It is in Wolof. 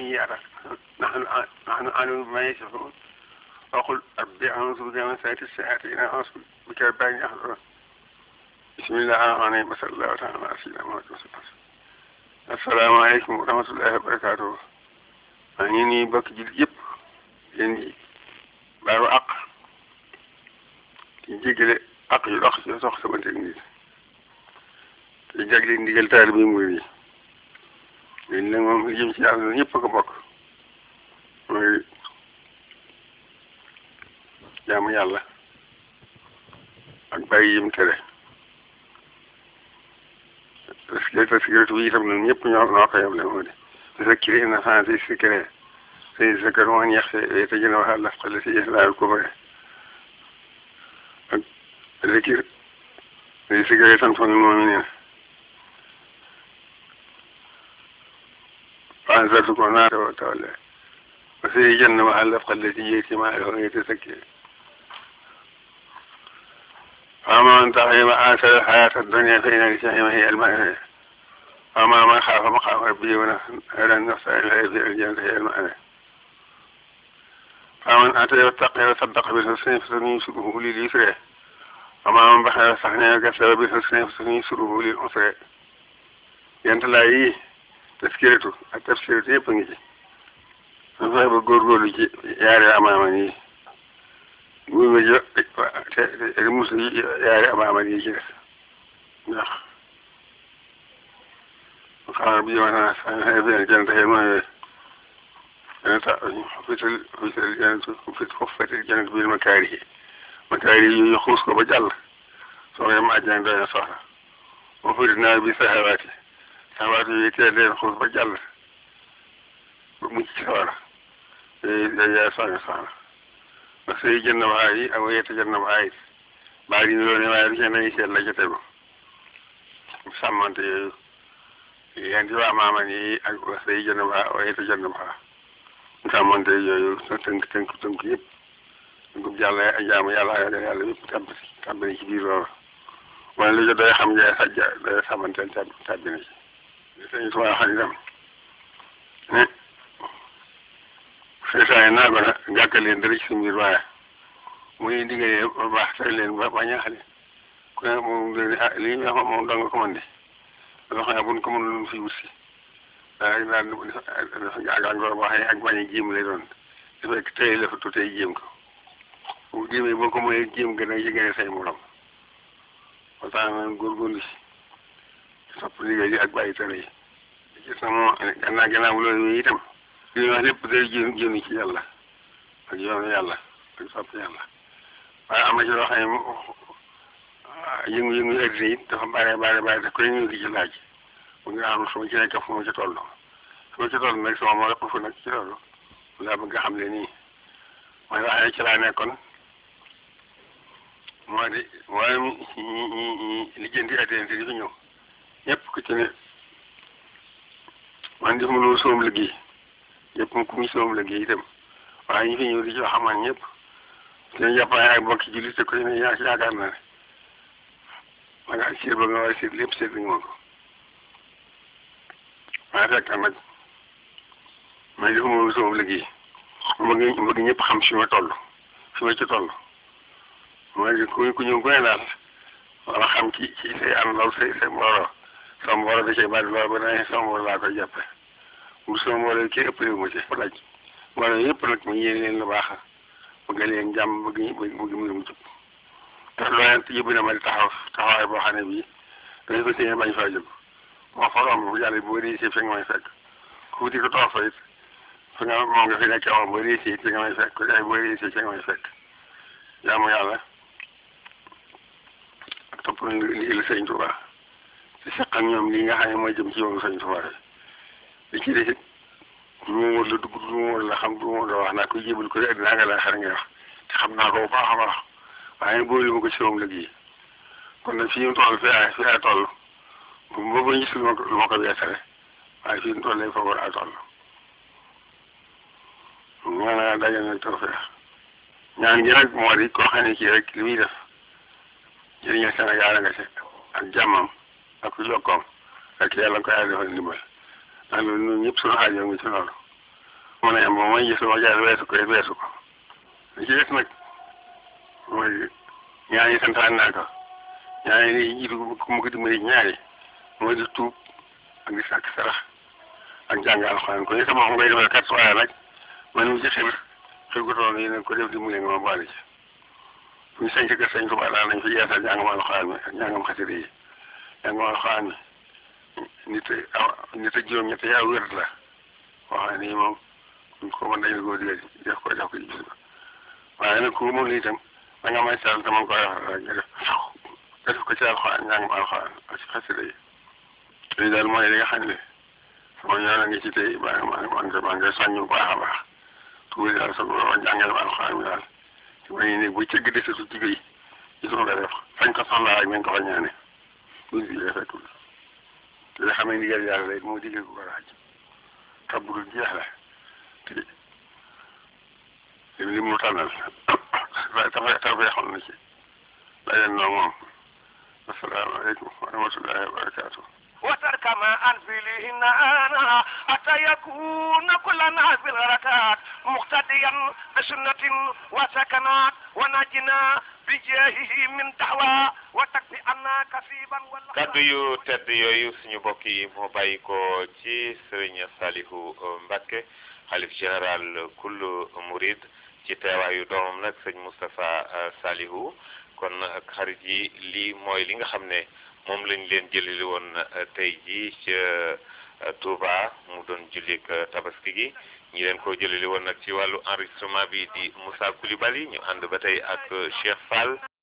سيئات نحن أعلم بما يصفون وقل رب أعوذ بك من شر السيئات أعوذ بك رب أن يحضرون بسم الله الرحمن الرحيم وصلى الله تعالى على سيدنا محمد وسلم. asalaamaaleykum wa rahmatullahi wa barakaatuh. maa ngi nii bokk ji yëpp leen di baaru àq di jéggale àq yu dox yu sox sama technique te jagle ndigal taalibe yi murid yi léegi nag moom li jëm ci yàlla ñëpp a ko bokk mooy jaamu yàlla ak bàyyi yim tere parce que itam ñun ñëpp ñoo ko yemle moo di zakkir in nafa'ati zikraa sayadhakkaru man yakhshaa wa yatajannabhaa al-ashqaa alladhii yaslaa al-kubraa ak zakkir zikraa tanfa'ul mu'miniina wa anzartukum naaran tawallaa wa sayujannabuhaa al-ashqaa alladhii yu'tii maalahu wa yatazakkaa فأما من طغى وآثر الحياة الدنيا فإن الجحيم هي المأوى وأما من خاف مقام ربه ونهى النفس عن الهوى فإن الجنة هي المأوى فمن أتى واتقى وصدق بالحسنى فسنيسره لليسرى وما من بخل واستغنى وكذب بالحسنى فسنيسره للعسرى yent laa yi taskiratu ak tafsiratu yëpp a ngi ci ma fexe ba góorgóorlu ci yaari amaaman yi muy ma jo te mus yaari amaaman yi ci def ndax xaar bi yow naa sax jant xëy mooy dana tax fital jant biir makaari yi ñu xuus ko ba jàll soo yem àjjana doy na soxla moo firit naa bi saxawaati yi teel leen xuus ba jàll ba mucc ci sawara yaay soxla parce que jënd ba yi ak yete jënd ba yi baal yi ñu doon waaye du ci nañu seet la ca tegu sàmmante yooyu yéen ci waa maaman yi ak parce que jënd ba ak yete jënd ba sàmmante yooyu tënk yëpp dugub jàll ak jaamu yàlla yëpp tàbbi ci biir loolu wala lu jot day xam jaay sajja day sàmmanteel tàbbi na ci li sëñ Tuubaa xam itam ne seytaane naa ko nag gàkkal leen dara ci suñu biir waaye muy diggalee ba baax tere leen ba ñaaxale ku ne moom lii ñu wax moom danga ko mën de loo xam ne buñ ko mënul lu fi wut si daal gàngoor boo xam ne ak bañ a jéem lay doon su fekk tey la fa tutee jéem ko bu jéemee boo ko mënee jéem gën a yëgane say morom ba tax na góorgóorlu si topp liggéey yi ak bàyyi tere yi gis na moom gannaaw loolu itam li ñuy wax lépp day génn ci yàlla ak yoonu yàlla ak sopp yàlla waaye am na ci loo xam ne yëngu-yëngu addina yi dafa bare te koy ñëw di ci laaj bu nga xam su ma ci nekk fu ma ci toll nag sama moo ëpp fu nag ci loolu laa bëgg nga xam ne nii mooy wax ne ci laa nekkoon moo di ñi lijjanti addina di fi ñëw ñëpp ku ci ne man def ma loolu soom liggéey yëpp mu ku ñu soom liggéey itam waaye ñu fi ñëw di ci xamaan ñëpp seen jàppaay ak bokki jullit te ko ne yaakaar na ne ma nga seet ba nga war a seet lépp seet nañu ma ko waaye fekk nag man def ma loolu soom liggéey bëgg ñëpp xam fi ma ci toll mooy di ku ñëw ku ne daal wala xam ci say àndaw say mbooloo sama mbooloo da cee bari lool ba ne sama mbooloo laa koy jàppe bu sama mbooloo kii ëpp réew ma ci laaj mbooloo yëpp nag mu yéene leen lu baax bëgg leen jàmm bëgg mu jub te loolu yëpp na ma di taxawaay boo xam ne bii dañu ko séenee bañ faa jóg moo fa romb bu jàll boo réussir fi nga may fekk ku wuti ko toog fa it fi nga moom nga fi nekk moom boo réussir fi nga may fekk ku jaay boo réussir fi nga may fekk jaamu yàlla ak topp ndigal Sëñ Tuubaa ci seq ak ñoom lii nga xam ne mooy jëm ci yoonu Sëñ Tuubaa li ci des it mu wër la dugg du mu wër la xam du mu wër la wax naa koy jébal ko rek dinaa nga la xar nga wax te xam naa ko bu baax a baax waaye boole ma ko ci moom liggéey kon nag fii mu toll fi ay toll boobu ñu gis lu ma ko weesare waaye fii mu toll lay fa war a toll maanaam daje nag tawfeex ñaan gi nag moo di koo xam ne kii rek li muy def jëriñal Sénégal nga ci ak jàmmam ak yokkoom ak yàlla ko yàlla defal ndimbal ndax loolu ñun ñëpp suñu aajo ngi ci loolu mën a yem moom mooy gis lu ma jaar weesu ko weesu ko li ci des nag mooy ñaar yi santaan naa ko ñaar yi jiitu ku mu ko dimbali ñaari mooy di tuub ak di sàkk sarax ak jàng alxuraan ko ni sama xam ngay defal kat waaye nag man mi ci xëy ko tool yi nag ko def dimbali nga ma boole ci bu ñu sañ ci kër sañ Tuubaa daal nañ fi yeesal jàngam alxuraan mi ak jàngam xasida yi jàngam alxuraan mi nit a juróom-ñett yaa wér la wax nii moom ko mën dañu ko digal def ko ci bis ba waaye nag ku moom itam da nga may sal te man koy wax rek nga def ko ci alxuraan njàngam alxuraan ak ci xasida yi lii daal mooy li nga xam ne sama ñaan a ngi ci tey maa ngi soññ bu baax a baax tuuti daal sa borom jàngale alxuraan mi daal ci ma ne bu cëgg desatu ci béy ci suñu la def fañ ko soxlaa rek nañ ko fa ñaane buñ si fekkul li nga xam ne ndigal yàlla rek moo digal ko raaj kabul jeex la te li mu tànnal dafay xam na ci dajen noo moom asalaamaaleykum wa rahmatullahi wa barakaatu وترك ما أنزلهن أنا حتى يكون كلنا في الحركات مقتديا بسنة وسكنات ونجنا بجاهه من دعوى وتكفي عنا كسيبا ولا kaddu yu tedd yooyu suñu mbokk yi moo bàyyi ko ci Serigne Salihu Mbacké xalif général kullu murid ci teewaayu doomam nag sëñ Moustapha Salihu kon ak xarit yi lii mooy li nga xam ne moom lañ leen jëlali woon tey jii ca Touba mu doon jullik tabaski gi ñi leen ko jëlali woon nag ci wàllu enregistrement bi di Moussa Coulibaly ñu ànd ba tey ak Cheikh Fall